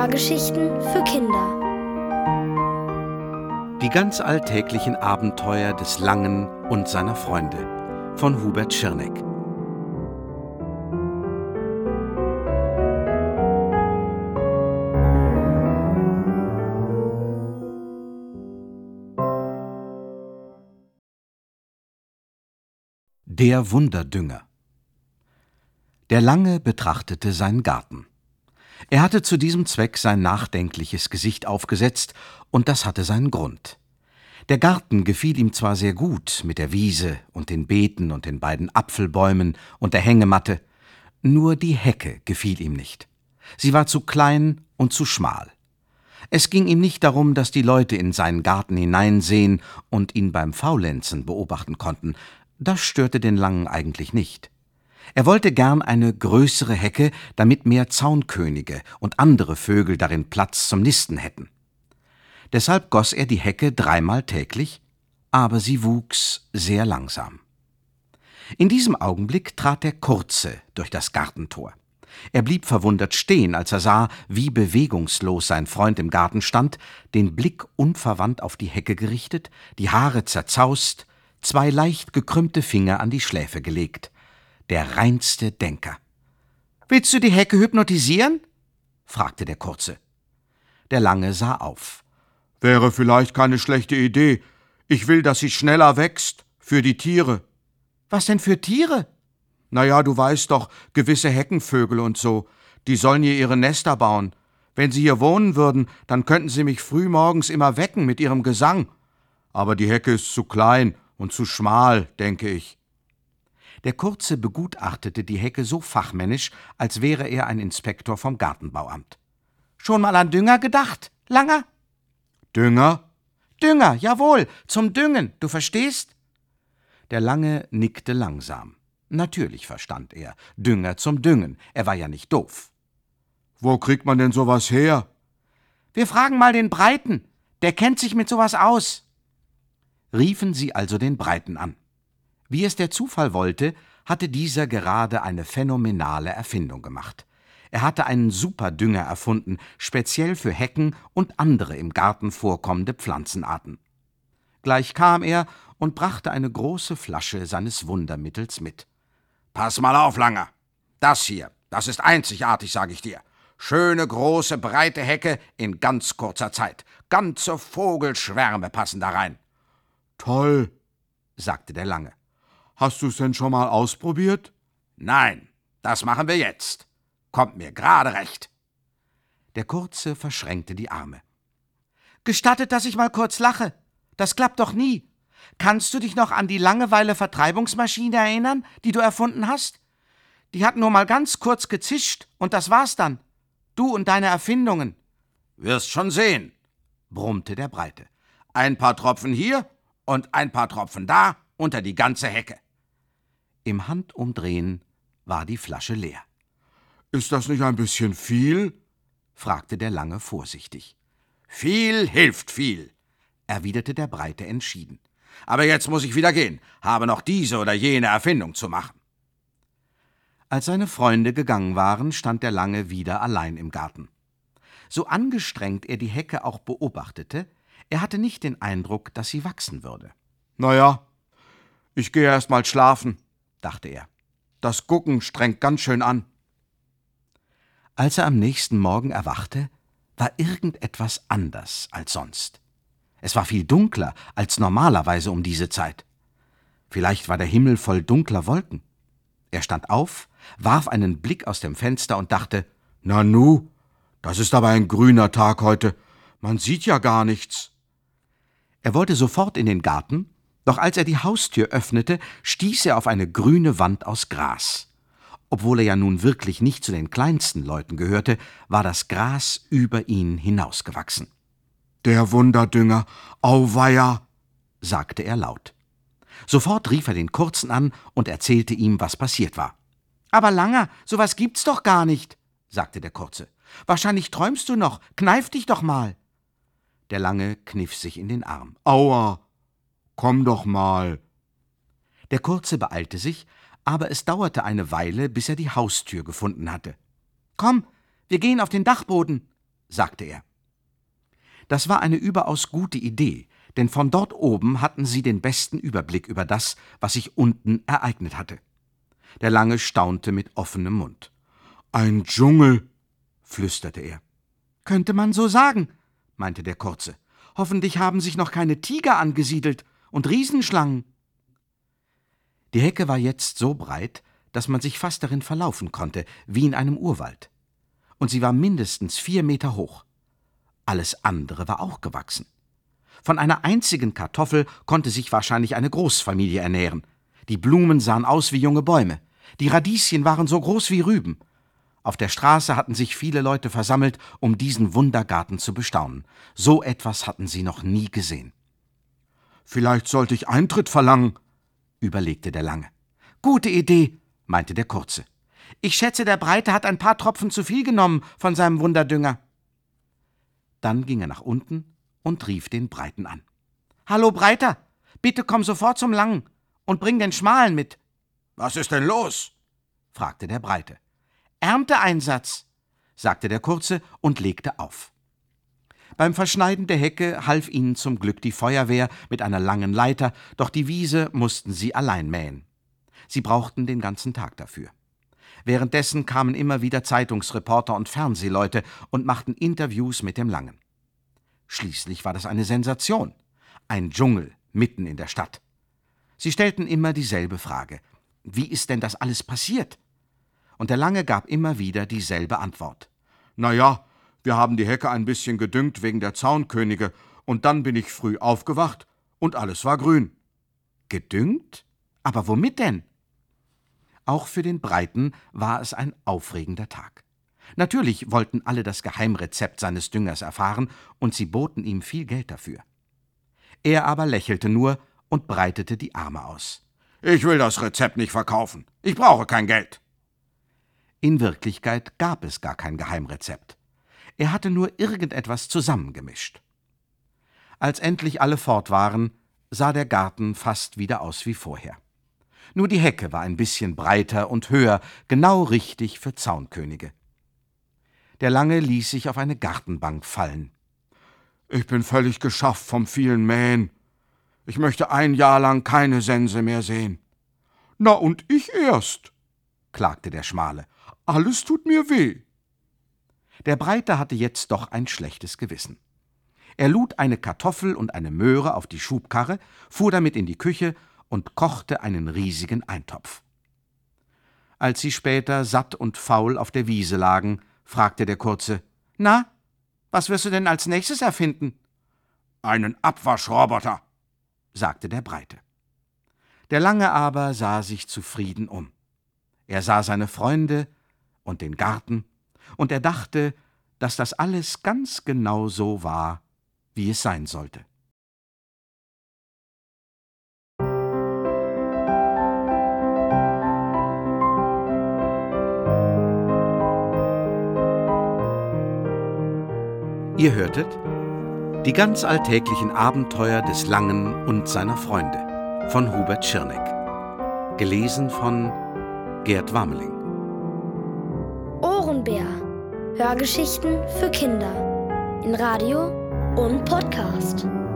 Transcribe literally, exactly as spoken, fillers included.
Hörgeschichten für Kinder. Die ganz alltäglichen Abenteuer des Langen und seiner Freunde von Hubert Schirneck. Der Wunderdünger. Der Lange betrachtete seinen Garten. Er hatte zu diesem Zweck sein nachdenkliches Gesicht aufgesetzt, und das hatte seinen Grund. Der Garten gefiel ihm zwar sehr gut mit der Wiese und den Beeten und den beiden Apfelbäumen und der Hängematte, nur die Hecke gefiel ihm nicht. Sie war zu klein und zu schmal. Es ging ihm nicht darum, dass die Leute in seinen Garten hineinsehen und ihn beim Faulenzen beobachten konnten. Das störte den Langen eigentlich nicht. Er wollte gern eine größere Hecke, damit mehr Zaunkönige und andere Vögel darin Platz zum Nisten hätten. Deshalb goss er die Hecke dreimal täglich, aber sie wuchs sehr langsam. In diesem Augenblick trat der Kurze durch das Gartentor. Er blieb verwundert stehen, als er sah, wie bewegungslos sein Freund im Garten stand, den Blick unverwandt auf die Hecke gerichtet, die Haare zerzaust, zwei leicht gekrümmte Finger an die Schläfe gelegt. Der reinste Denker. »Willst du die Hecke hypnotisieren?« fragte der Kurze. Der Lange sah auf. »Wäre vielleicht keine schlechte Idee. Ich will, dass sie schneller wächst. Für die Tiere.« »Was denn für Tiere?« »Na ja, du weißt doch, gewisse Heckenvögel und so. Die sollen hier ihre Nester bauen. Wenn sie hier wohnen würden, dann könnten sie mich frühmorgens immer wecken mit ihrem Gesang. Aber die Hecke ist zu klein und zu schmal, denke ich.« Der Kurze begutachtete die Hecke so fachmännisch, als wäre er ein Inspektor vom Gartenbauamt. »Schon mal an Dünger gedacht, Langer?« »Dünger?« »Dünger, jawohl, zum Düngen, du verstehst?« Der Lange nickte langsam. Natürlich verstand er. Dünger zum Düngen, er war ja nicht doof. »Wo kriegt man denn sowas her?« »Wir fragen mal den Breiten, der kennt sich mit sowas aus.« Riefen sie also den Breiten an. Wie es der Zufall wollte, hatte dieser gerade eine phänomenale Erfindung gemacht. Er hatte einen Superdünger erfunden, speziell für Hecken und andere im Garten vorkommende Pflanzenarten. Gleich kam er und brachte eine große Flasche seines Wundermittels mit. »Pass mal auf, Langer. Das hier, das ist einzigartig, sage ich dir. Schöne, große, breite Hecke in ganz kurzer Zeit. Ganze Vogelschwärme passen da rein.« »Toll«, sagte der Lange. »Hast du's denn schon mal ausprobiert?« »Nein, das machen wir jetzt. Kommt mir gerade recht.« Der Kurze verschränkte die Arme. »Gestattet, dass ich mal kurz lache. Das klappt doch nie. Kannst du dich noch an die Langeweile-Vertreibungsmaschine erinnern, die du erfunden hast? Die hat nur mal ganz kurz gezischt und das war's dann. Du und deine Erfindungen.« »Wirst schon sehen«, brummte der Breite. »Ein paar Tropfen hier und ein paar Tropfen da unter die ganze Hecke.« Im Handumdrehen war die Flasche leer. »Ist das nicht ein bisschen viel?« fragte der Lange vorsichtig. »Viel hilft viel«, erwiderte der Breite entschieden. »Aber jetzt muss ich wieder gehen, habe noch diese oder jene Erfindung zu machen.« Als seine Freunde gegangen waren, stand der Lange wieder allein im Garten. So angestrengt er die Hecke auch beobachtete, er hatte nicht den Eindruck, dass sie wachsen würde. »Na ja, ich gehe erst mal schlafen«, dachte er. »Das Gucken strengt ganz schön an.« Als er am nächsten Morgen erwachte, war irgendetwas anders als sonst. Es war viel dunkler als normalerweise um diese Zeit. Vielleicht war der Himmel voll dunkler Wolken. Er stand auf, warf einen Blick aus dem Fenster und dachte, »Na nu, das ist aber ein grüner Tag heute. Man sieht ja gar nichts.« Er wollte sofort in den Garten, doch als er die Haustür öffnete, stieß er auf eine grüne Wand aus Gras. Obwohl er ja nun wirklich nicht zu den kleinsten Leuten gehörte, war das Gras über ihn hinausgewachsen. »Der Wunderdünger, auweia«, sagte er laut. Sofort rief er den Kurzen an und erzählte ihm, was passiert war. »Aber Langer, sowas gibt's doch gar nicht«, sagte der Kurze. »Wahrscheinlich träumst du noch, kneif dich doch mal.« Der Lange kniff sich in den Arm. »Aua, komm doch mal.« Der Kurze beeilte sich, aber es dauerte eine Weile, bis er die Haustür gefunden hatte. »Komm, wir gehen auf den Dachboden«, sagte er. Das war eine überaus gute Idee, denn von dort oben hatten sie den besten Überblick über das, was sich unten ereignet hatte. Der Lange staunte mit offenem Mund. »Ein Dschungel«, flüsterte er. »Könnte man so sagen«, meinte der Kurze. »Hoffentlich haben sich noch keine Tiger angesiedelt und Riesenschlangen.« Die Hecke war jetzt so breit, dass man sich fast darin verlaufen konnte, wie in einem Urwald. Und sie war mindestens vier Meter hoch. Alles andere war auch gewachsen. Von einer einzigen Kartoffel konnte sich wahrscheinlich eine Großfamilie ernähren. Die Blumen sahen aus wie junge Bäume. Die Radieschen waren so groß wie Rüben. Auf der Straße hatten sich viele Leute versammelt, um diesen Wundergarten zu bestaunen. So etwas hatten sie noch nie gesehen. »Vielleicht sollte ich Eintritt verlangen«, überlegte der Lange. »Gute Idee«, meinte der Kurze. »Ich schätze, der Breite hat ein paar Tropfen zu viel genommen von seinem Wunderdünger.« Dann ging er nach unten und rief den Breiten an. »Hallo Breiter, bitte komm sofort zum Langen und bring den Schmalen mit.« »Was ist denn los?« fragte der Breite. »Ernteeinsatz«, sagte der Kurze und legte auf. Beim Verschneiden der Hecke half ihnen zum Glück die Feuerwehr mit einer langen Leiter, doch die Wiese mussten sie allein mähen. Sie brauchten den ganzen Tag dafür. Währenddessen kamen immer wieder Zeitungsreporter und Fernsehleute und machten Interviews mit dem Langen. Schließlich war das eine Sensation. Ein Dschungel mitten in der Stadt. Sie stellten immer dieselbe Frage. Wie ist denn das alles passiert? Und der Lange gab immer wieder dieselbe Antwort. »Na ja, wir haben die Hecke ein bisschen gedüngt wegen der Zaunkönige, und dann bin ich früh aufgewacht und alles war grün.« »Gedüngt? Aber womit denn?« Auch für den Breiten war es ein aufregender Tag. Natürlich wollten alle das Geheimrezept seines Düngers erfahren, und sie boten ihm viel Geld dafür. Er aber lächelte nur und breitete die Arme aus. »Ich will das Rezept nicht verkaufen. Ich brauche kein Geld.« In Wirklichkeit gab es gar kein Geheimrezept. Er hatte nur irgendetwas zusammengemischt. Als endlich alle fort waren, sah der Garten fast wieder aus wie vorher. Nur die Hecke war ein bisschen breiter und höher, genau richtig für Zaunkönige. Der Lange ließ sich auf eine Gartenbank fallen. »Ich bin völlig geschafft vom vielen Mähen. Ich möchte ein Jahr lang keine Sense mehr sehen.« »Na und ich erst«, klagte der Schmale. »Alles tut mir weh.« Der Breite hatte jetzt doch ein schlechtes Gewissen. Er lud eine Kartoffel und eine Möhre auf die Schubkarre, fuhr damit in die Küche und kochte einen riesigen Eintopf. Als sie später satt und faul auf der Wiese lagen, fragte der Kurze, »Na, was wirst du denn als nächstes erfinden?« »Einen Abwaschroboter«, sagte der Breite. Der Lange aber sah sich zufrieden um. Er sah seine Freunde und den Garten, und er dachte, dass das alles ganz genau so war, wie es sein sollte. Ihr hörtet die ganz alltäglichen Abenteuer des Langen und seiner Freunde von Hubert Schirneck. Gelesen von Gerd Wameling. Ohrenbär. Hörgeschichten für Kinder. In Radio und Podcast.